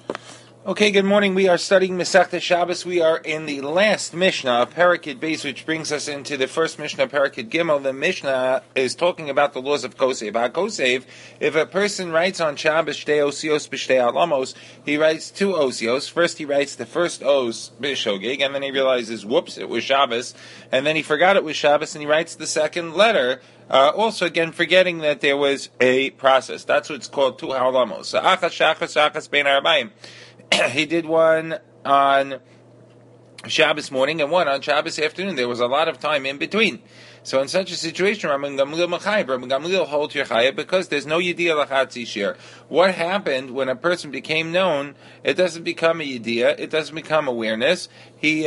Okay, good morning. We are studying Masechta Shabbos. We are in the last Mishnah of Parakid Beis, which brings us into the first Mishnah of Parakid Gimel. The Mishnah is talking about the laws of Kosev. Kosev, if a person writes on Shabbos Shtei Osios B'Shtei Alamos, he writes two Osios. First he writes the first Os B'Shogeg, and then he realizes, whoops, it was Shabbos, and then he forgot it was Shabbos, and he writes the second letter, also again forgetting that there was a process. That's what's called two Halamos. So Achas Shachas Shachas Bein Arbaim. He did one on Shabbos morning and one on Shabbos afternoon. There was a lot of time in between. So in such a situation, Rabban Gamliel holds your chayah because there's no yediyah lachatzi shir. What happened when a person became known? It doesn't become a yediyah. It doesn't become awareness. It's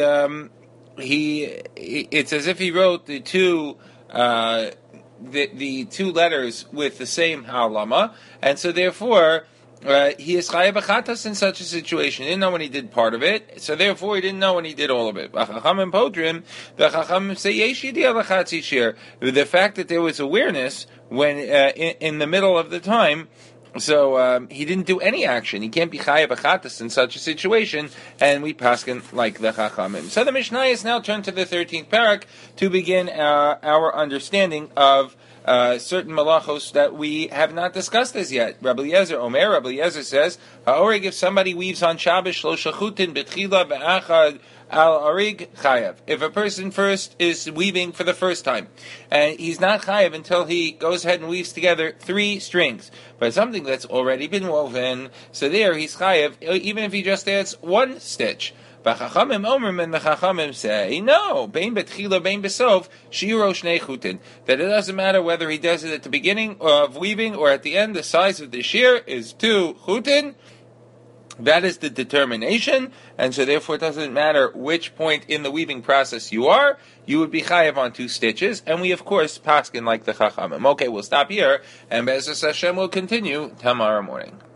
as if he wrote the two letters with the same halama, and so therefore. He is chayav b'chatas in such a situation. He didn't know when he did part of it, so therefore he didn't know when he did all of it. The Chachamim say yesh yediyah lachatzi shir. The fact that there was awareness when in the middle of the time, so he didn't do any action. He can't be chayav b'chatas in such a situation, and we paskin like the Chachamim. So the Mishnah is now turned to the 13th parak to begin our understanding of certain malachos that we have not discussed as yet. Rabbi Eliezer says, Ha'orig, if somebody weaves on Shabbos, shlo shachutin betchila be'achad al arig chayav. If a person first is weaving for the first time, and he's not chayav until he goes ahead and weaves together 3 strings, but something that's already been woven, so there he's chayav, even if he just adds 1 stitch. V'chachamim omrim, and the chachamim say, no, bein betchila, bein besof, shiro shnei chutin. That it doesn't matter whether he does it at the beginning of weaving or at the end, the size of the shear is 2 chutin. That is the determination, and so therefore it doesn't matter which point in the weaving process you are, you would be chayav on 2 stitches, and we of course paskin like the chachamim. Okay, we'll stop here, and Be'ezus Hashem will continue tomorrow morning.